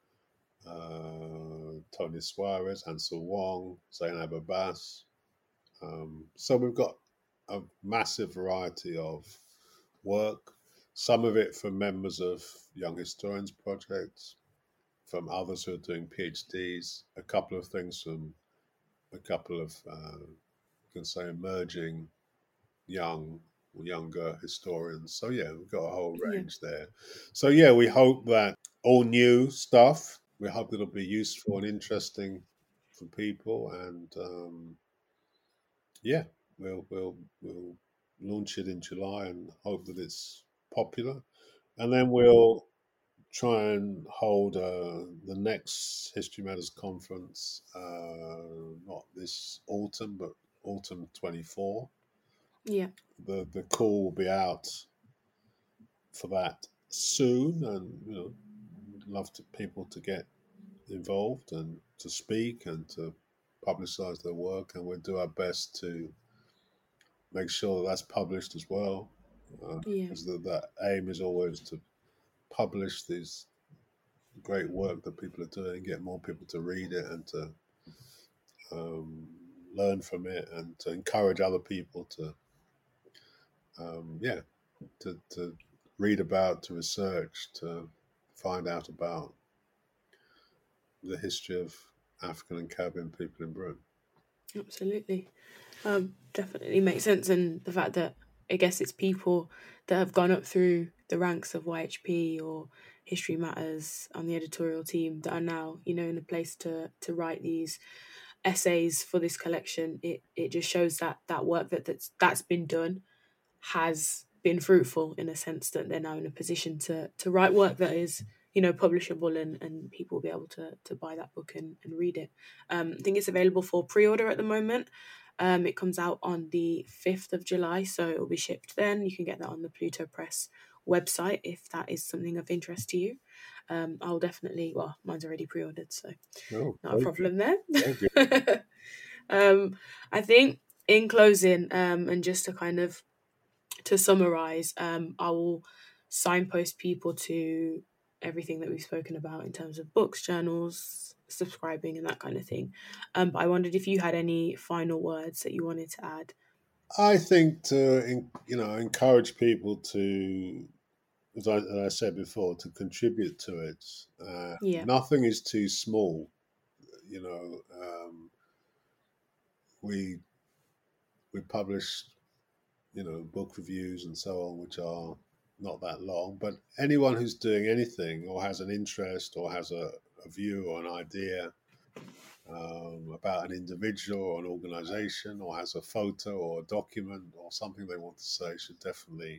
uh, Tony Suarez, Ansel Wong, Zainab Abbas. Um, so we've got a massive variety of work, some of it from members of Young Historians Project, from others who are doing PhDs, a couple of things from a couple of, uh, you can say, emerging young or younger historians. So yeah, we've got a whole range yeah. there. So yeah, we hope that all new stuff, we hope it'll be useful and interesting for people, and um, yeah, we'll we'll we'll launch it in July and hope that it's popular, and then we'll try and hold uh, the next History Matters conference, uh, not this autumn, but autumn twenty-four. Yeah. The the call will be out for that soon, and you know, love to people to get involved and to speak and to publicize their work, and we'll do our best to make sure that that's published as well. Uh, yeah. because the, the aim is always to publish these great work that people are doing, get more people to read it and to um, learn from it, and to encourage other people to, um, yeah, to, to read about, to research, to find out about the history of African and Caribbean people in Britain. Absolutely. Um, definitely makes sense. And the fact that I guess it's people that have gone up through the ranks of Y H P or History Matters on the editorial team that are now, you know, in a place to to write these essays for this collection. It it just shows that that work that that's, that's been done has been fruitful, in a sense that they're now in a position to to write work that is, you know, publishable, and, and people will be able to to buy that book and, and read it. Um, I think it's available for pre-order at the moment. Um, it comes out on the fifth of July, so it will be shipped then. You can get that on the Pluto Press website if that is something of interest to you. Um, I'll definitely, well, mine's already pre-ordered, so oh, not a problem you. there. um, I think in closing, um, and just to kind of, to summarise, um, I will signpost people to everything that we've spoken about in terms of books, journals, subscribing and that kind of thing. Um, but I wondered if you had any final words that you wanted to add. I think to, you know, encourage people to, as I, as I said before, to contribute to it. Uh, Yeah. Nothing is too small. You know, um, we we publish, you know, book reviews and so on, which are not that long. But anyone who's doing anything or has an interest or has a, a view or an idea um, about an individual or an organization, or has a photo or a document or something they want to say, should definitely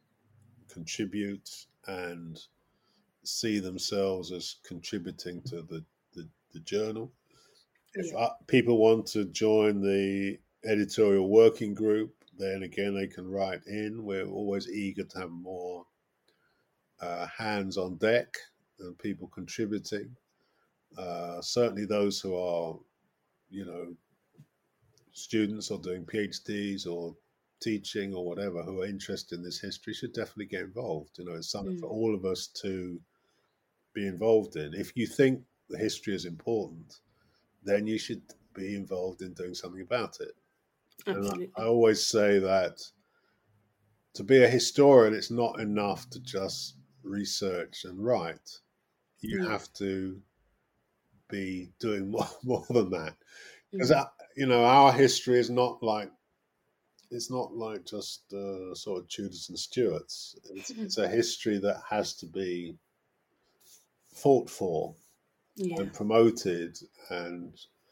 contribute and see themselves as contributing to the, the, the journal. If Yeah. uh, people want to join the editorial working group, then again, they can write in. We're always eager to have more uh, hands on deck and people contributing. Uh, certainly those who are, you know, students or doing PhDs or teaching or whatever, who are interested in this history, should definitely get involved. You know, it's something Mm. for all of us to be involved in. If you think the history is important, then you should be involved in doing something about it. Absolutely. And I, I always say that to be a historian, it's not enough to just research and write. You Yeah. have to be doing more, more than that. Because, Mhm. you know, our history is not like, it's not like just uh, sort of Tudors and Stuarts. It's, it's a history that has to be fought for Yeah. and promoted, and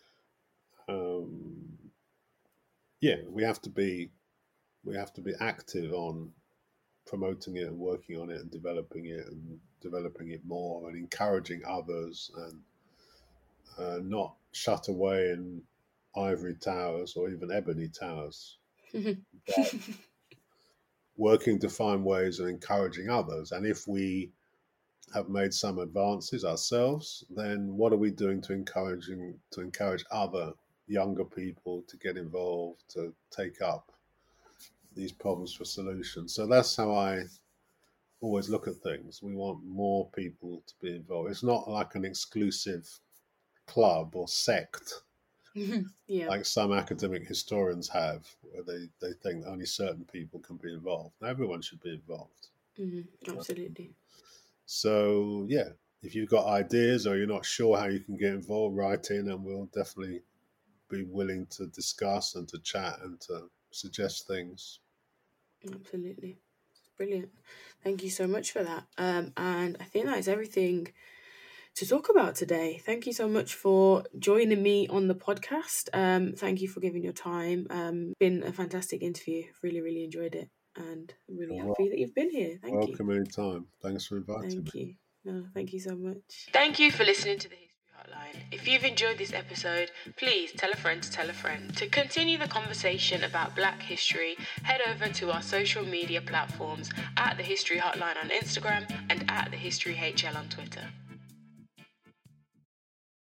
um, yeah, we have to be we have to be active on promoting it and working on it and developing it and developing it more and encouraging others, and uh, not shut away in ivory towers or even ebony towers, but working to find ways of encouraging others. And if we have made some advances ourselves, then what are we doing to encouraging to encourage other younger people to get involved, to take up these problems for solutions? So that's how I always look at things. We want more people to be involved. It's not like an exclusive club or sect Yeah. like some academic historians have, where they, they think that only certain people can be involved. Everyone should be involved. Mhm. Absolutely. So, yeah, if you've got ideas or you're not sure how you can get involved, write in and we'll definitely be willing to discuss and to chat and to suggest things. Absolutely. Brilliant. Thank you so much for that. Um, and I think that is everything to talk about today. Thank you so much for joining me on the podcast. Um, thank you for giving your time. Um, been a fantastic interview. Really, really enjoyed it, and I'm really You're happy that you've been here. Thank you. Welcome anytime. Thanks for inviting Thank me. you. No, thank you so much. Thank you for listening to the History Hotline. If you've enjoyed this episode, please tell a friend to tell a friend. To continue the conversation about Black history, head over to our social media platforms at the History Hotline on Instagram and at the History H L on Twitter.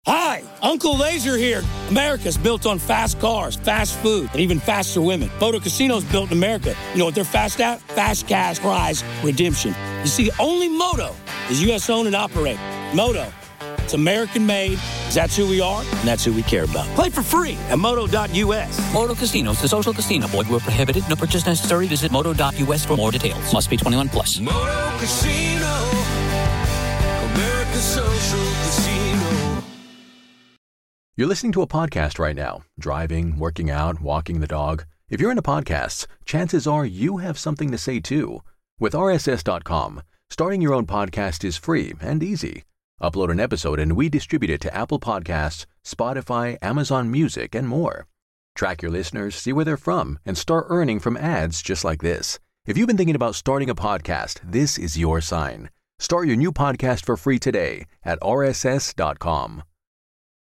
Hi, Uncle Laser here. America's built on fast cars, fast food, and even faster women. Moto Casino's built in America. You know what they're fast at? Fast cash prize redemption. You see, only Moto is U S owned and operated. Moto, it's American made, because that's who we are, and that's who we care about. Play for free at moto dot U S. Moto Casinos, the social casino. Void where prohibited. No purchase necessary. Visit moto dot U S for more details. Must be twenty-one plus. Moto Casino, America's social casino. You're listening to a podcast right now, driving, working out, walking the dog. If you're into podcasts, chances are you have something to say too. With R S S dot com, starting your own podcast is free and easy. Upload an episode and we distribute it to Apple Podcasts, Spotify, Amazon Music, and more. Track your listeners, see where they're from, and start earning from ads just like this. If you've been thinking about starting a podcast, this is your sign. Start your new podcast for free today at R S S dot com.